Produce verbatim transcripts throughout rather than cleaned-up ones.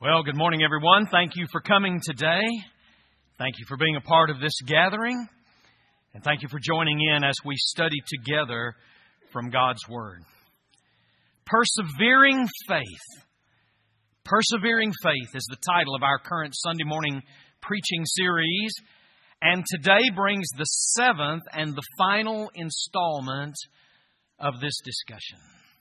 Well, good morning, everyone. Thank you for coming today. Thank you for being a part of this gathering. And thank you for joining in as we study together from God's Word. Persevering Faith. Persevering Faith is the title of our current Sunday morning preaching series. And today brings the seventh and the final installment of this discussion.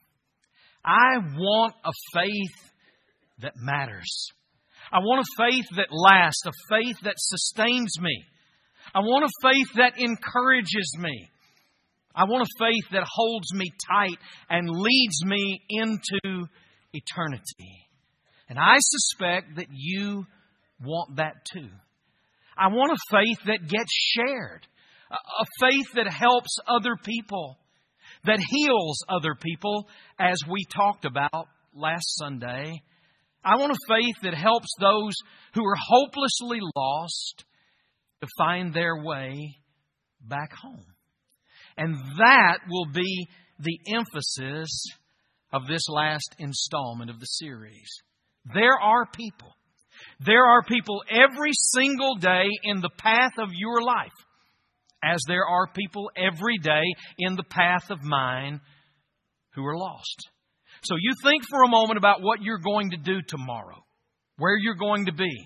I want a faith that matters. I want a faith that lasts, a faith that sustains me. I want a faith that encourages me. I want a faith that holds me tight and leads me into eternity. And I suspect that you want that too. I want a faith that gets shared, a faith that helps other people, that heals other people, as we talked about last Sunday. I want a faith that helps those who are hopelessly lost to find their way back home. And that will be the emphasis of this last installment of the series. There are people. There are people every single day in the path of your life, as there are people every day in the path of mine who are lost. So you think for a moment about what you're going to do tomorrow, where you're going to be.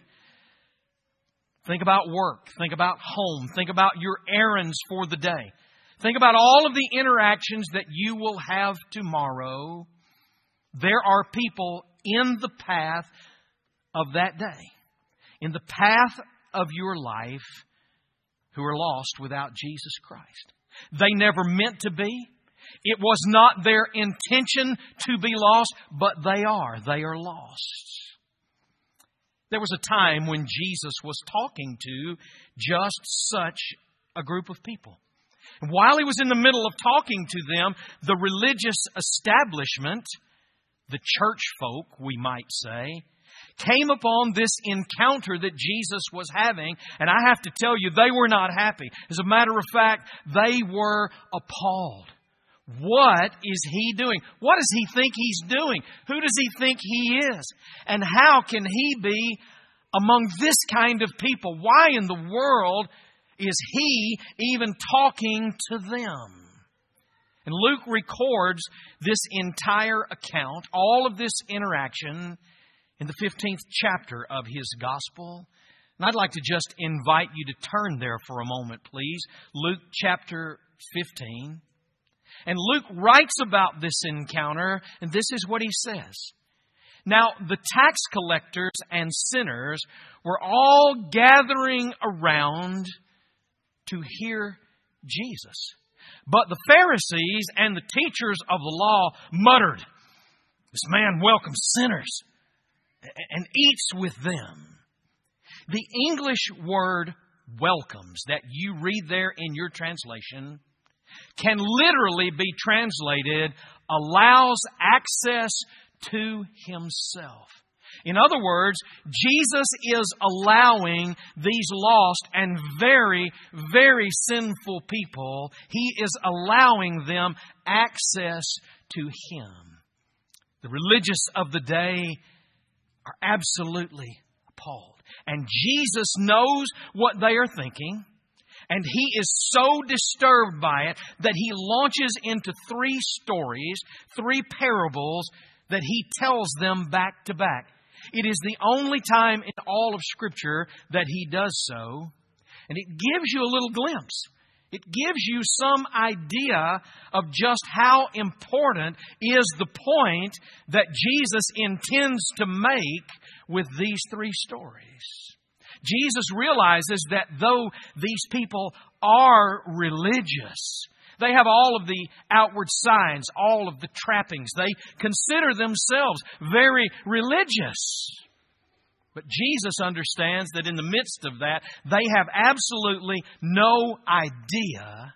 Think about work. Think about home. Think about your errands for the day. Think about all of the interactions that you will have tomorrow. There are people in the path of that day, in the path of your life, who are lost without Jesus Christ. They never meant to be. It was not their intention to be lost, but they are. They are lost. There was a time when Jesus was talking to just such a group of people. And while He was in the middle of talking to them, the religious establishment, the church folk, we might say, came upon this encounter that Jesus was having. And I have to tell you, they were not happy. As a matter of fact, they were appalled. What is He doing? What does He think He's doing? Who does He think He is? And how can He be among this kind of people? Why in the world is He even talking to them? And Luke records this entire account, all of this interaction, in the fifteenth chapter of his Gospel. And I'd like to just invite you to turn there for a moment, please. Luke chapter fifteen. And Luke writes about this encounter, and this is what he says. Now, the tax collectors and sinners were all gathering around to hear Jesus. But the Pharisees and the teachers of the law muttered, "This man welcomes sinners and eats with them." The English word welcomes that you read there in your translation can literally be translated allows access to Himself. In other words, Jesus is allowing these lost and very, very sinful people, He is allowing them access to Him. The religious of the day are absolutely appalled. And Jesus knows what they are thinking. And He is so disturbed by it that He launches into three stories, three parables that He tells them back to back. It is the only time in all of Scripture that He does so. And it gives you a little glimpse. It gives you some idea of just how important is the point that Jesus intends to make with these three stories. Jesus realizes that though these people are religious, they have all of the outward signs, all of the trappings. They consider themselves very religious. But Jesus understands that in the midst of that, they have absolutely no idea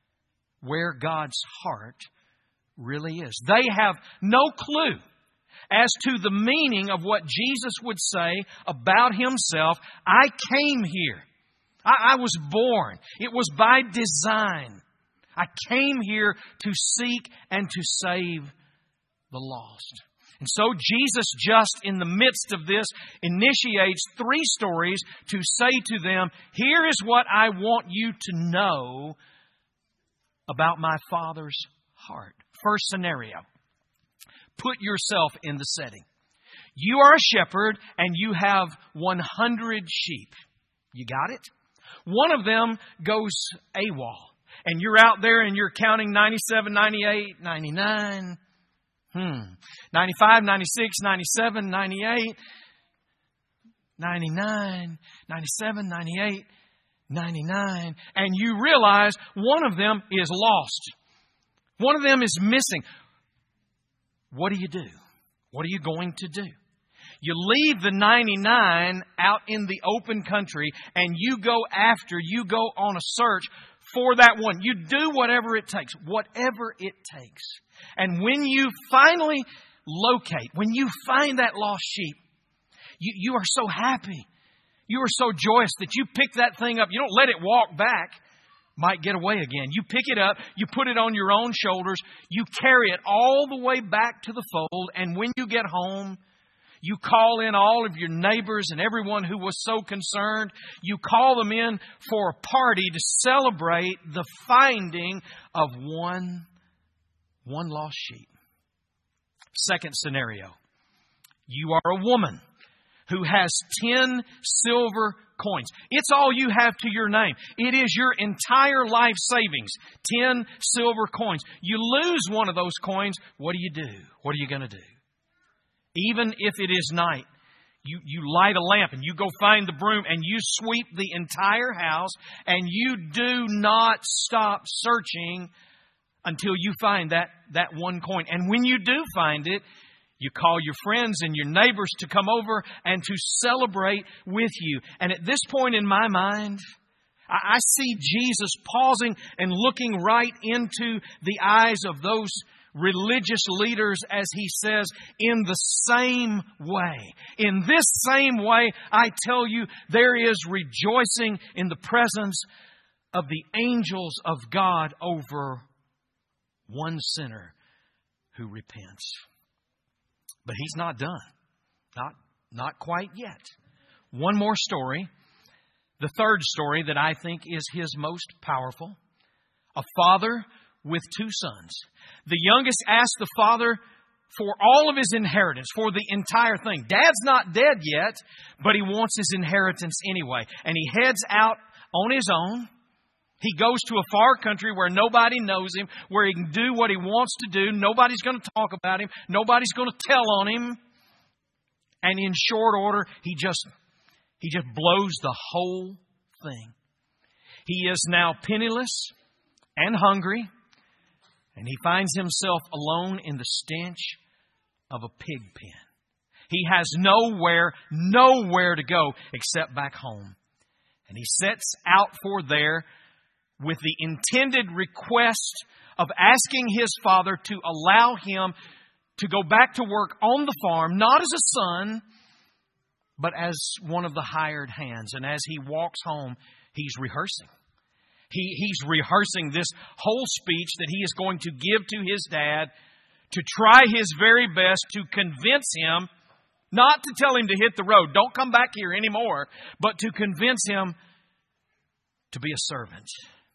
where God's heart really is. They have no clue as to the meaning of what Jesus would say about Himself. I came here. I, I was born. It was by design. I came here to seek and to save the lost. And so Jesus, just in the midst of this, initiates three stories to say to them, here is what I want you to know about my Father's heart. First scenario. Put yourself in the setting. You are a shepherd and you have one hundred sheep. You got it? One of them goes AWOL. And you're out there and you're counting ninety-seven, ninety-eight, ninety-nine, hmm, ninety-five, ninety-six, ninety-seven, ninety-eight, ninety-nine, ninety-seven, ninety-eight, ninety-nine. And you realize one of them is lost. One of them is missing. What do you do? What are you going to do? You leave the ninety-nine out in the open country and you go after, you go on a search for that one. You do whatever it takes, whatever it takes. And when you finally locate, when you find that lost sheep, you, you are so happy. You are so joyous that you pick that thing up. You don't let it walk back. Might get away again. You pick it up, you put it on your own shoulders, you carry it all the way back to the fold, and when you get home, you call in all of your neighbors and everyone who was so concerned. You call them in for a party to celebrate the finding of one, one lost sheep. Second scenario. You are a woman who has ten silver coins. It's all you have to your name. It is your entire life savings. Ten silver coins. You lose one of those coins. What do you do? What are you going to do? Even if it is night, you, you light a lamp and you go find the broom and you sweep the entire house and you do not stop searching until you find that, that one coin. And when you do find it, you call your friends and your neighbors to come over and to celebrate with you. And at this point in my mind, I see Jesus pausing and looking right into the eyes of those religious leaders as He says, in the same way. In this same way, I tell you, there is rejoicing in the presence of the angels of God over one sinner who repents. But He's not done. Not, not quite yet. One more story. The third story that I think is His most powerful. A father with two sons. The youngest asked the father for all of his inheritance, for the entire thing. Dad's not dead yet, but he wants his inheritance anyway. And he heads out on his own. He goes to a far country where nobody knows him, where he can do what he wants to do. Nobody's going to talk about him. Nobody's going to tell on him. And in short order, he just, he just blows the whole thing. He is now penniless and hungry. And he finds himself alone in the stench of a pig pen. He has nowhere, nowhere to go except back home. And he sets out for there with the intended request of asking his father to allow him to go back to work on the farm, not as a son, but as one of the hired hands. And as he walks home, he's rehearsing. He, he's rehearsing this whole speech that he is going to give to his dad to try his very best to convince him, not to tell him to hit the road, don't come back here anymore, but to convince him to be a servant.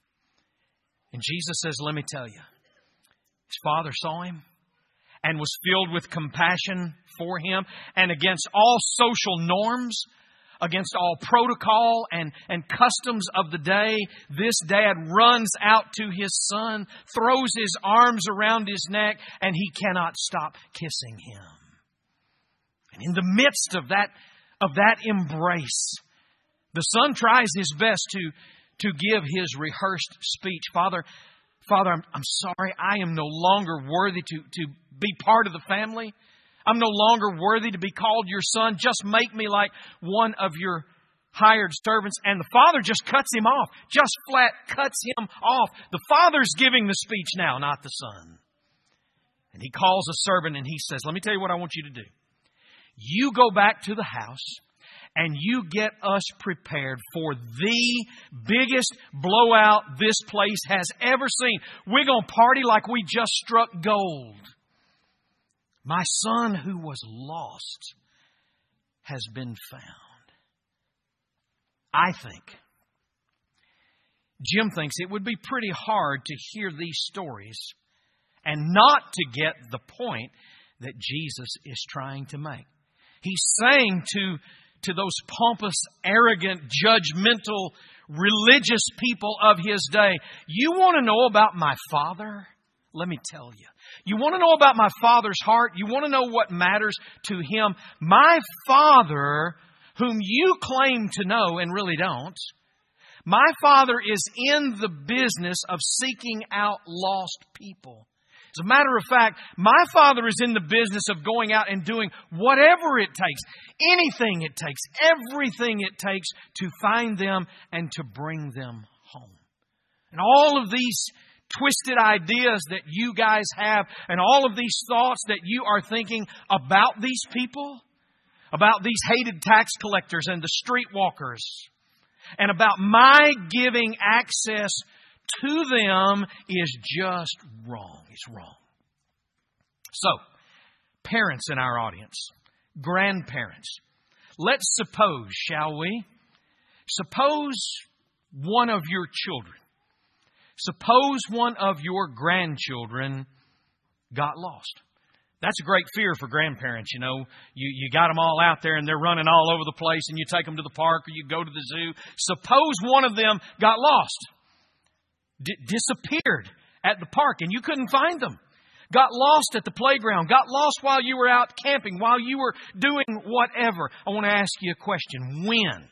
And Jesus says, let me tell you, his father saw him and was filled with compassion for him, and against all social norms, against all protocol and, and customs of the day, this dad runs out to his son, throws his arms around his neck, and he cannot stop kissing him. And in the midst of that, of that embrace, the son tries his best to, to give his rehearsed speech. Father, Father, I'm, I'm sorry, I am no longer worthy to, to be part of the family. I'm no longer worthy to be called your son. Just make me like one of your hired servants. And the father just cuts him off. Just flat cuts him off. The father's giving the speech now, not the son. And he calls a servant and he says, let me tell you what I want you to do. You go back to the house and you get us prepared for the biggest blowout this place has ever seen. We're going to party like we just struck gold. My son who was lost has been found. I think, Jim thinks it would be pretty hard to hear these stories and not to get the point that Jesus is trying to make. He's saying to, to those pompous, arrogant, judgmental, religious people of His day, you want to know about my Father? Let me tell you. You want to know about my Father's heart? You want to know what matters to Him? My Father, whom you claim to know and really don't, my Father is in the business of seeking out lost people. As a matter of fact, my Father is in the business of going out and doing whatever it takes, anything it takes, everything it takes to find them and to bring them home. And all of these twisted ideas that you guys have and all of these thoughts that you are thinking about these people, about these hated tax collectors and the streetwalkers, and about my giving access to them is just wrong. It's wrong. So, parents in our audience, grandparents, let's suppose, shall we? Suppose one of your children, suppose one of your grandchildren got lost. That's a great fear for grandparents, you know. You, you got them all out there and they're running all over the place and you take them to the park or you go to the zoo. Suppose one of them got lost. D- disappeared at the park and you couldn't find them. Got lost at the playground. Got lost while you were out camping, while you were doing whatever. I want to ask you a question. When?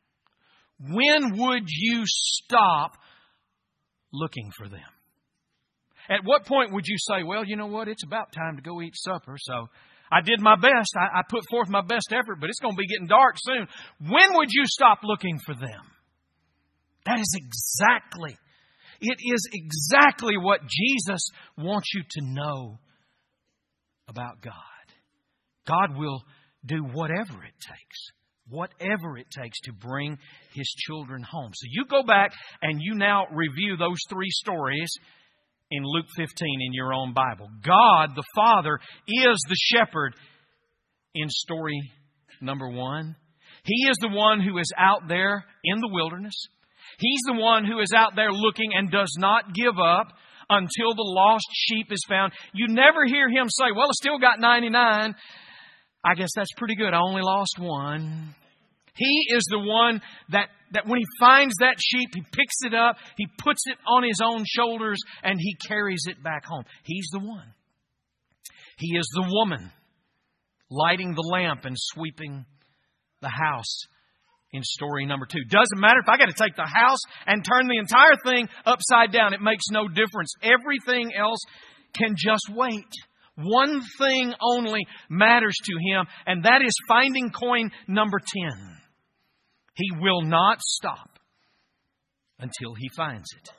When would you stop looking for them? At what point would you say, well, you know what? It's about time to go eat supper. So I did my best. I, I put forth my best effort, but it's going to be getting dark soon. When would you stop looking for them? That is exactly It is exactly what Jesus wants you to know about God. God will do whatever it takes, whatever it takes to bring His children home. So you go back and you now review those three stories in Luke fifteen in your own Bible. God, the Father, is the shepherd in story number one. He is the one who is out there in the wilderness. He's the one who is out there looking and does not give up until the lost sheep is found. You never hear Him say, well, I still got ninety-nine. I guess that's pretty good. I only lost one. He is the one that, that when He finds that sheep, He picks it up, He puts it on His own shoulders, and He carries it back home. He's the one. He is the woman lighting the lamp and sweeping the house in story number two. Doesn't matter if I got to take the house and turn the entire thing upside down. It makes no difference. Everything else can just wait. One thing only matters to Him, and that is finding coin number ten. He will not stop until He finds it.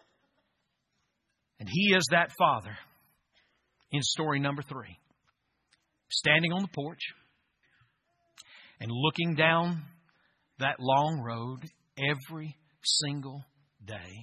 And He is that Father in story number three. Standing on the porch and looking down that long road every single day,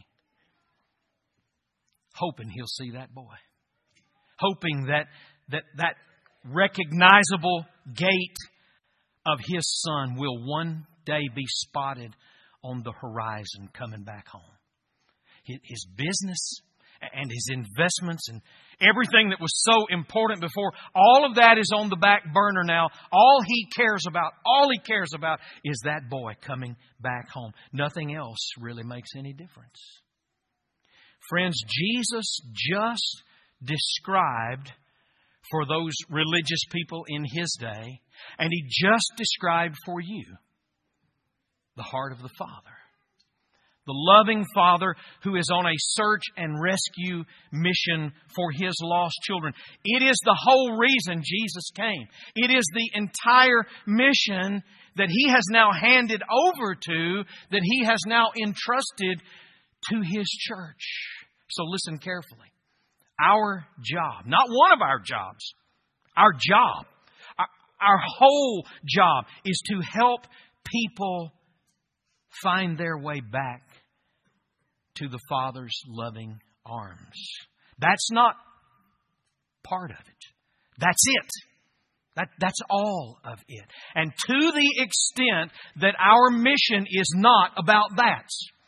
hoping He'll see that boy. Hoping that that, that recognizable gate of His son will one day be spotted on the horizon coming back home. His business and His investments and everything that was so important before, all of that is on the back burner now. All He cares about, all He cares about is that boy coming back home. Nothing else really makes any difference. Friends, Jesus just described for those religious people in His day, and He just described for you the heart of the Father. The loving Father who is on a search and rescue mission for His lost children. It is the whole reason Jesus came. It is the entire mission that He has now handed over to, that He has now entrusted to His church. So listen carefully. Our job, not one of our jobs, our job, our, our whole job is to help people find their way back to the Father's loving arms. That's not part of it. That's it. That, that's all of it. And to the extent that our mission is not about that,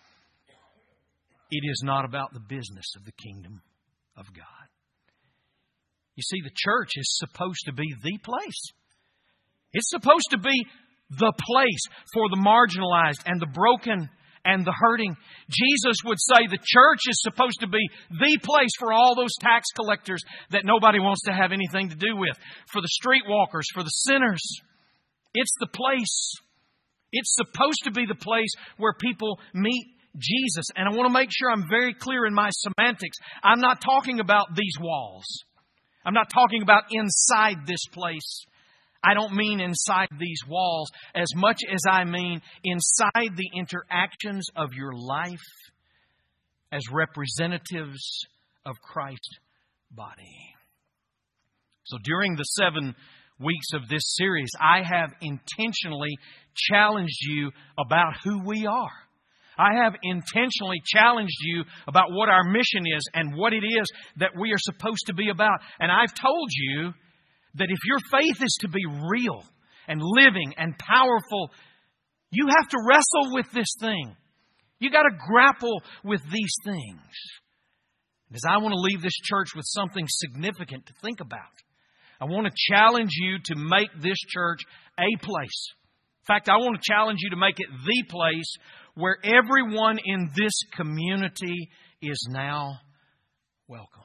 it is not about the business of the kingdom of God. You see, the church is supposed to be the place. It's supposed to be the place for the marginalized and the broken and the hurting. Jesus would say the church is supposed to be the place for all those tax collectors that nobody wants to have anything to do with. For the streetwalkers, for the sinners. It's the place. It's supposed to be the place where people meet Jesus. And I want to make sure I'm very clear in my semantics. I'm not talking about these walls. I'm not talking about inside this place. I don't mean inside these walls as much as I mean inside the interactions of your life as representatives of Christ's body. So during the seven weeks of this series, I have intentionally challenged you about who we are. I have intentionally challenged you about what our mission is and what it is that we are supposed to be about. And I've told you that if your faith is to be real and living and powerful, you have to wrestle with this thing. You got to grapple with these things. Because I want to leave this church with something significant to think about. I want to challenge you to make this church a place. In fact, I want to challenge you to make it the place where everyone in this community is now welcome.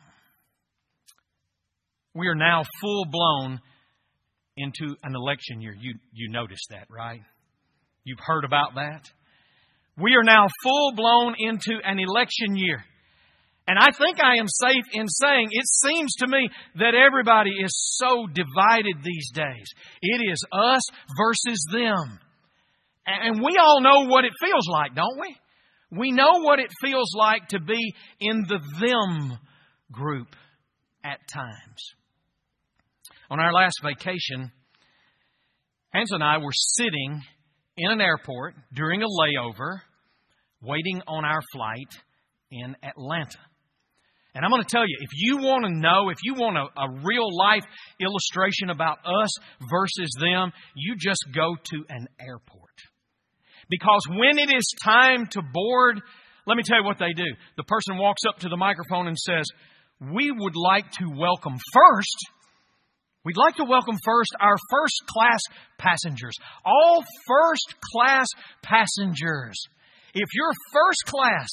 We are now full-blown into an election year. You, you noticed that, right? You've heard about that. We are now full-blown into an election year. And I think I am safe in saying it seems to me that everybody is so divided these days. It is us versus them. And we all know what it feels like, don't we? We know what it feels like to be in the them group at times. On our last vacation, Hans and I were sitting in an airport during a layover, waiting on our flight in Atlanta. And I'm going to tell you, if you want to know, if you want a, a real life illustration about us versus them, you just go to an airport. Because when it is time to board, let me tell you what they do. The person walks up to the microphone and says, "We would like to welcome first, we'd like to welcome first our first class passengers. All first class passengers. If you're first class,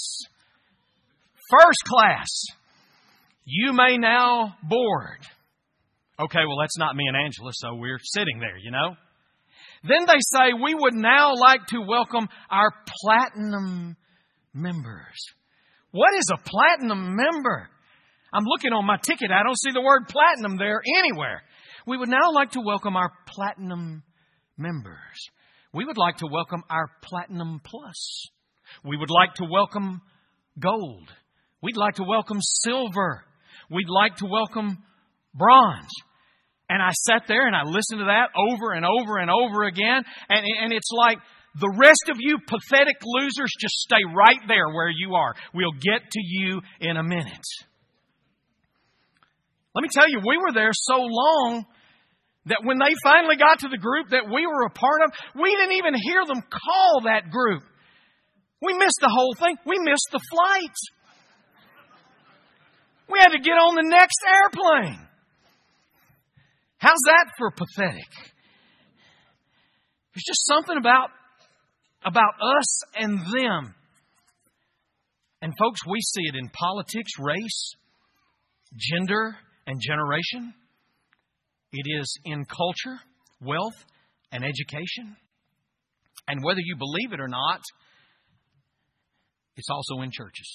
first class, you may now board." Okay, well, that's not me and Angela, so we're sitting there, you know. Then they say, "We would now like to welcome our platinum members." What is a platinum member? I'm looking on my ticket. I don't see the word platinum there anywhere. "We would now like to welcome our platinum members. We would like to welcome our platinum plus. We would like to welcome gold. We'd like to welcome silver. We'd like to welcome bronze." And I sat there and I listened to that over and over and over again. And, and it's like, the rest of you pathetic losers, just stay right there where you are. We'll get to you in a minute. Let me tell you, we were there so long that when they finally got to the group that we were a part of, we didn't even hear them call that group. We missed the whole thing. We missed the flight. We had to get on the next airplane. How's that for pathetic? There's just something about, about us and them. And folks, we see it in politics, race, gender, and generation. It is in culture, wealth, and education. And whether you believe it or not, it's also in churches.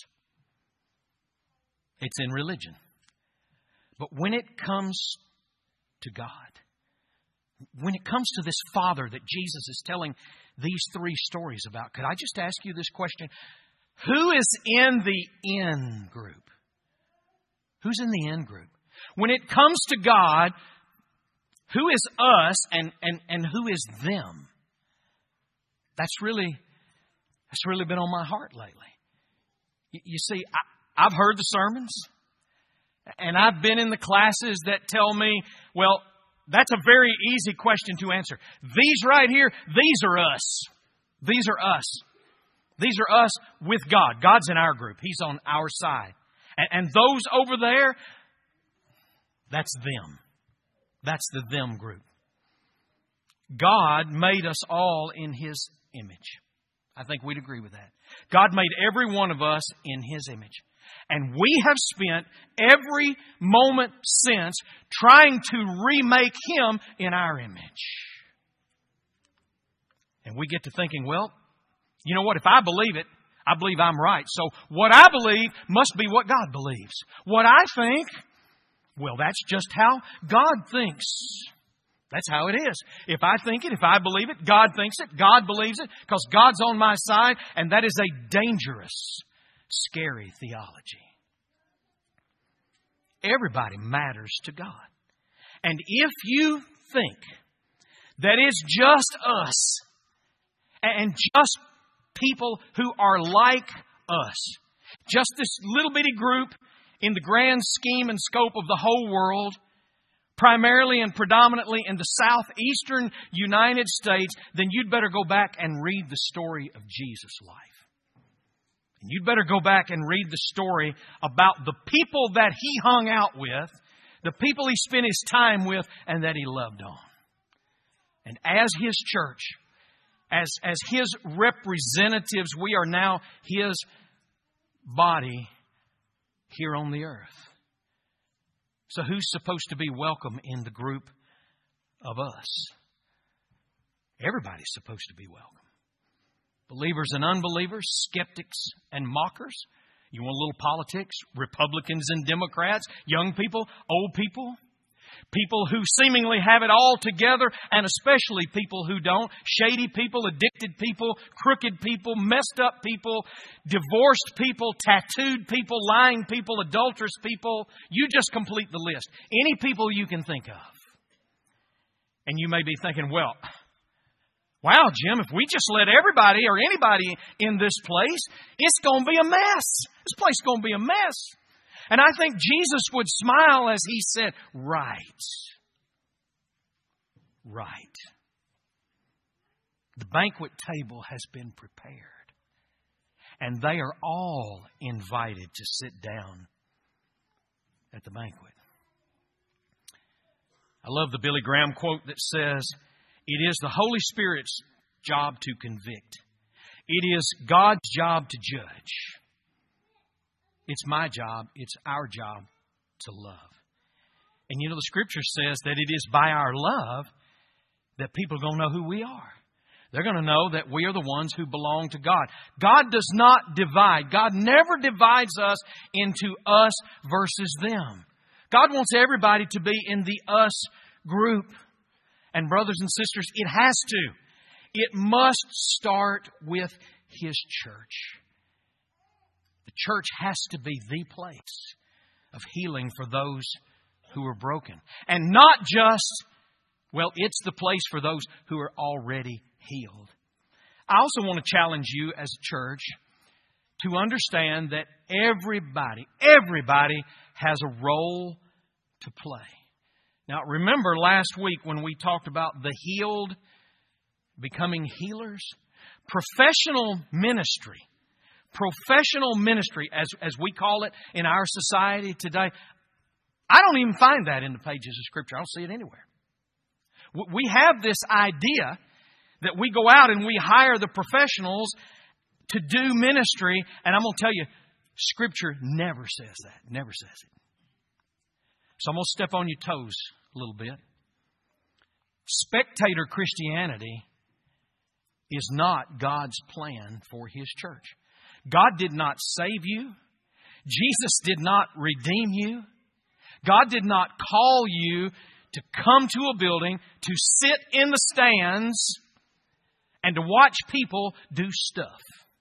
It's in religion. But when it comes to God, when it comes to this Father that Jesus is telling these three stories about, could I just ask you this question? Who is in the in group? Who's in the in group? When it comes to God, who is us and, and, and who is them? That's really, that's really been on my heart lately. You, you see, I, I've heard the sermons, And I've been in the classes that tell me, well, that's a very easy question to answer. These right here, these are us. These are us. These are us with God. God's in our group. He's on our side. And, and those over there, that's them. That's the them group. God made us all in His image. I think we'd agree with that. God made every one of us in His image. And we have spent every moment since trying to remake Him in our image. And we get to thinking, well, you know what? If I believe it, I believe I'm right. So what I believe must be what God believes. What I think, well, that's just how God thinks. That's how it is. If I think it, if I believe it, God thinks it, God believes it, because God's on my side, and that is a dangerous, scary theology. Everybody matters to God. And if you think that it's just us and just people who are like us, just this little bitty group in the grand scheme and scope of the whole world, primarily and predominantly in the southeastern United States, then you'd better go back and read the story of Jesus' life. And you'd better go back and read the story about the people that He hung out with, the people He spent His time with, and that He loved on. And as His church, as, as His representatives, we are now His body here on the earth. So who's supposed to be welcome in the group of us? Everybody's supposed to be welcome. Believers and unbelievers, skeptics and mockers. You want a little politics? Republicans and Democrats, young people, old people. People who seemingly have it all together, and especially people who don't. Shady people, addicted people, crooked people, messed up people, divorced people, tattooed people, lying people, adulterous people. You just complete the list. Any people you can think of. And you may be thinking, well, wow, Jim, if we just let everybody or anybody in this place, it's going to be a mess. This place is going to be a mess. And I think Jesus would smile as He said, right. Right. The banquet table has been prepared. And they are all invited to sit down at the banquet. I love the Billy Graham quote that says, it is the Holy Spirit's job to convict. It is God's job to judge. It's my job, it's our job to love. And you know, the Scripture says that it is by our love that people are going to know who we are. They're going to know that we are the ones who belong to God. God does not divide. God never divides us into us versus them. God wants everybody to be in the us group. And brothers and sisters, it has to. It must start with His church. The church has to be the place of healing for those who are broken. And not just, well, it's the place for those who are already healed. I also want to challenge you as a church to understand that everybody, everybody has a role to play. Now, remember last week when we talked about the healed becoming healers? Professional ministry. Professional ministry, as, as we call it in our society today. I don't even find that in the pages of Scripture. I don't see it anywhere. We have this idea that we go out and we hire the professionals to do ministry. And I'm going to tell you, Scripture never says that. Never says it. So I'm going to step on your toes a little bit. Spectator Christianity is not God's plan for His church. God did not save you. Jesus did not redeem you. God did not call you to come to a building, to sit in the stands, and to watch people do stuff.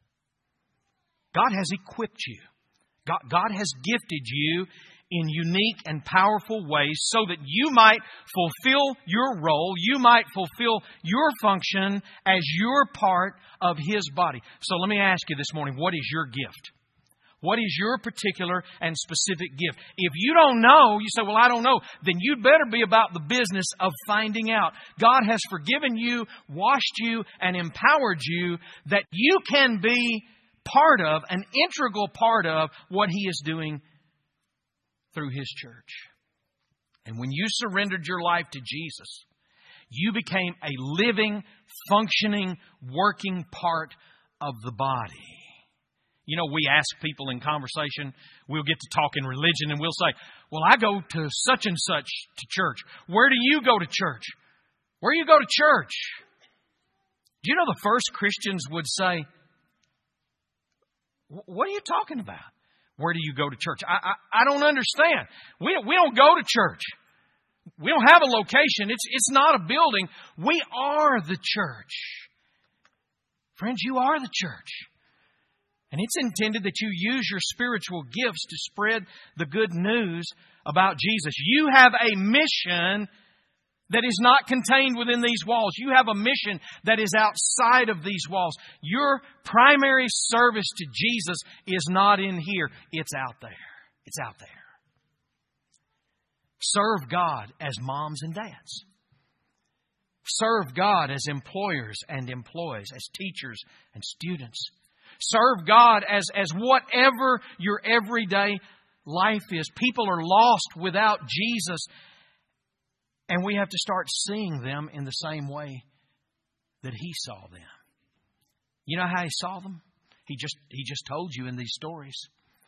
God has equipped you. God, God has gifted you in unique and powerful ways so that you might fulfill your role, you might fulfill your function as your part of His body. So let me ask you this morning, what is your gift? What is your particular and specific gift? If you don't know, you say, well, I don't know, then you'd better be about the business of finding out. God has forgiven you, washed you, and empowered you that you can be part of, an integral part of what He is doing through His church. And when you surrendered your life to Jesus, you became a living, functioning, working part of the body. You know, we ask people in conversation, we'll get to talk in religion and we'll say, well, I go to such and such to church. Where do you go to church? Where do you go to church? Do you know the first Christians would say, what are you talking about? Where do you go to church? I, I, I don't understand. We, we don't go to church. We don't have a location. It's, it's not a building. We are the church. Friends, you are the church. And it's intended that you use your spiritual gifts to spread the good news about Jesus. You have a mission that is not contained within these walls. You have a mission that is outside of these walls. Your primary service to Jesus is not in here. It's out there. It's out there. Serve God as moms and dads. Serve God as employers and employees, as teachers and students. Serve God as, as whatever your everyday life is. People are lost without Jesus, and we have to start seeing them in the same way that He saw them. You know how He saw them? He just, he just told you in these stories.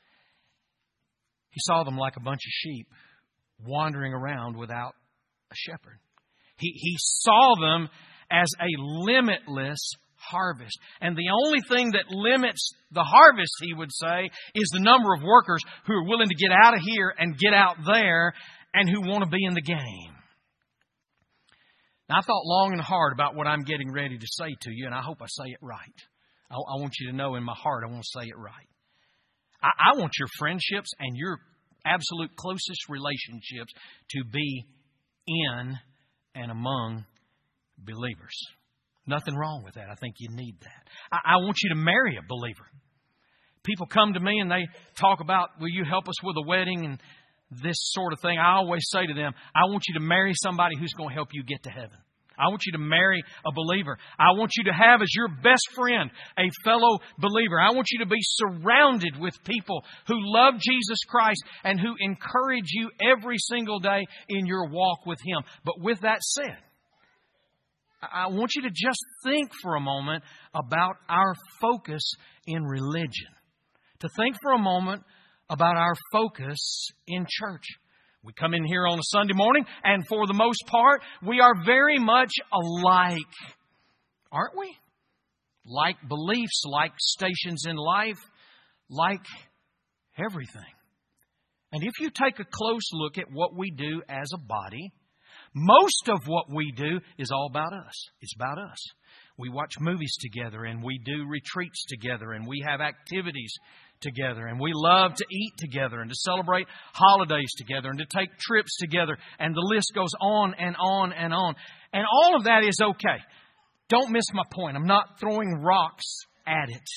He saw them like a bunch of sheep wandering around without a shepherd. He, he saw them as a limitless harvest. And the only thing that limits the harvest, He would say, is the number of workers who are willing to get out of here and get out there and who want to be in the game. Now, I thought long and hard about what I'm getting ready to say to you, and I hope I say it right. I, I want you to know in my heart I want to say it right. I, I want your friendships and your absolute closest relationships to be in and among believers. Nothing wrong with that. I think you need that. I, I want you to marry a believer. People come to me and they talk about, will you help us with a wedding and this sort of thing. I always say to them, I want you to marry somebody who's going to help you get to heaven. I want you to marry a believer. I want you to have as your best friend a fellow believer. I want you to be surrounded with people who love Jesus Christ and who encourage you every single day in your walk with Him. But with that said, I want you to just think for a moment about our focus in religion. To think for a moment about our focus in church. We come in here on a Sunday morning, and for the most part, we are very much alike, aren't we? Like beliefs, like stations in life, like everything. And if you take a close look at what we do as a body, most of what we do is all about us. It's about us. We watch movies together, and we do retreats together, and we have activities together, and we love to eat together and to celebrate holidays together and to take trips together, and the list goes on and on and on. And all of that is okay. Don't miss my point. I'm not throwing rocks at it.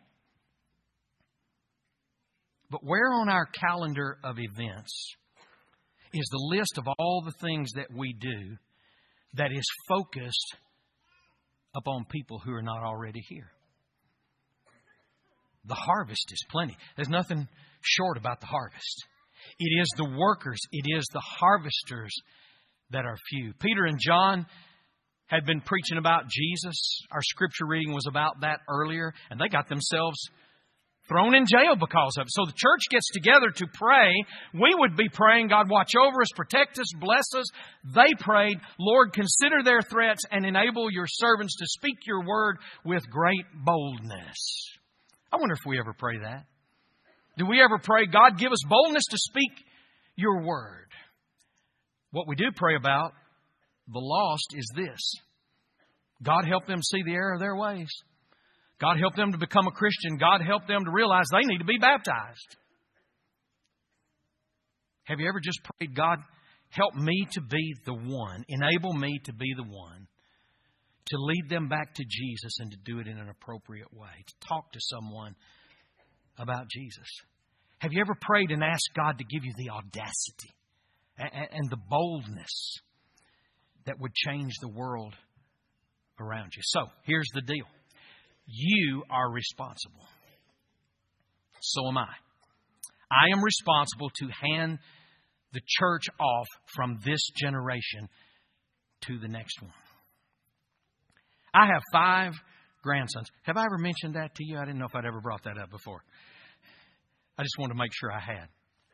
But where on our calendar of events is the list of all the things that we do that is focused upon people who are not already here? The harvest is plenty. There's nothing short about the harvest. It is the workers, it is the harvesters that are few. Peter and John had been preaching about Jesus. Our scripture reading was about that earlier, and they got themselves thrown in jail because of it. So the church gets together to pray. We would be praying, God, watch over us, protect us, bless us. They prayed, Lord, consider their threats and enable your servants to speak your word with great boldness. I wonder if we ever pray that. Do we ever pray, God, give us boldness to speak your word? What we do pray about, the lost, is this. God, help them see the error of their ways. God, help them to become a Christian. God, help them to realize they need to be baptized. Have you ever just prayed, God, help me to be the one, enable me to be the one to lead them back to Jesus and to do it in an appropriate way, to talk to someone about Jesus? Have you ever prayed and asked God to give you the audacity and the boldness that would change the world around you? So, here's the deal. You are responsible. So am I. I am responsible to hand the church off from this generation to the next one. I have five grandsons. Have I ever mentioned that to you? I didn't know if I'd ever brought that up before. I just wanted to make sure I had.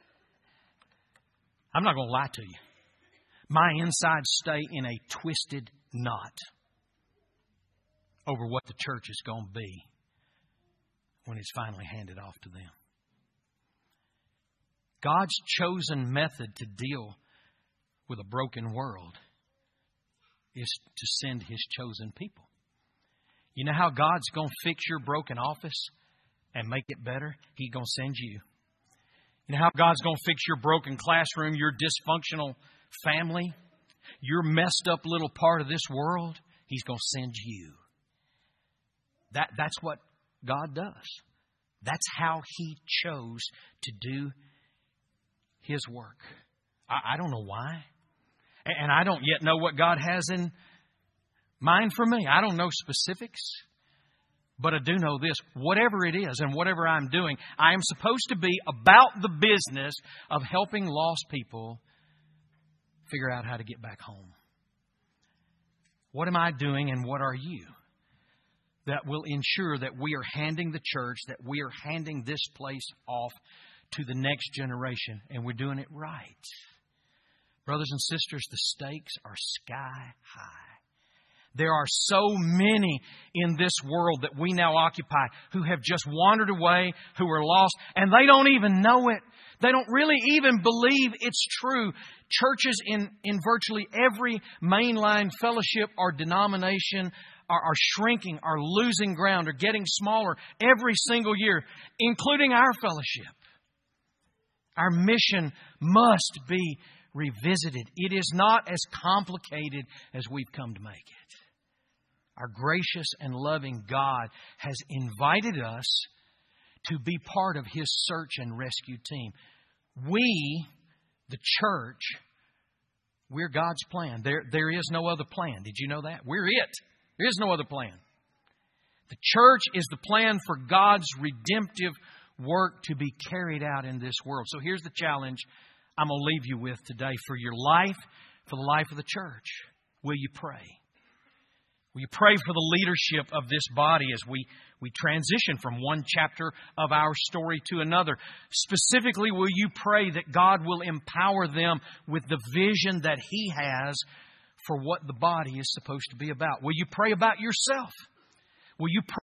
I'm not going to lie to you. My insides stay in a twisted knot over what the church is going to be when it's finally handed off to them. God's chosen method to deal with a broken world is to send His chosen people. You know how God's going to fix your broken office and make it better? He's going to send you. You know how God's going to fix your broken classroom, your dysfunctional family, your messed up little part of this world? He's going to send you. That, that's what God does. That's how He chose to do His work. I, I don't know why. And I don't yet know what God has in mind for me. I don't know specifics. But I do know this. Whatever it is and whatever I'm doing, I am supposed to be about the business of helping lost people figure out how to get back home. What am I doing and what are you that will ensure that we are handing the church, that we are handing this place off to the next generation, and we're doing it right? Brothers and sisters, the stakes are sky high. There are so many in this world that we now occupy who have just wandered away, who are lost, and they don't even know it. They don't really even believe it's true. Churches in, in virtually every mainline fellowship or denomination are, are shrinking, are losing ground, are getting smaller every single year, including our fellowship. Our mission must be revisited. It is not as complicated as we've come to make it. Our gracious and loving God has invited us to be part of His search and rescue team. We, the church, we're God's plan. There, there is no other plan. Did you know that? We're it. There is no other plan. The church is the plan for God's redemptive work to be carried out in this world. So here's the challenge I'm going to leave you with today for your life, for the life of the church. Will you pray? Will you pray for the leadership of this body as we, we transition from one chapter of our story to another? Specifically, will you pray that God will empower them with the vision that He has for what the body is supposed to be about? Will you pray about yourself? Will you pray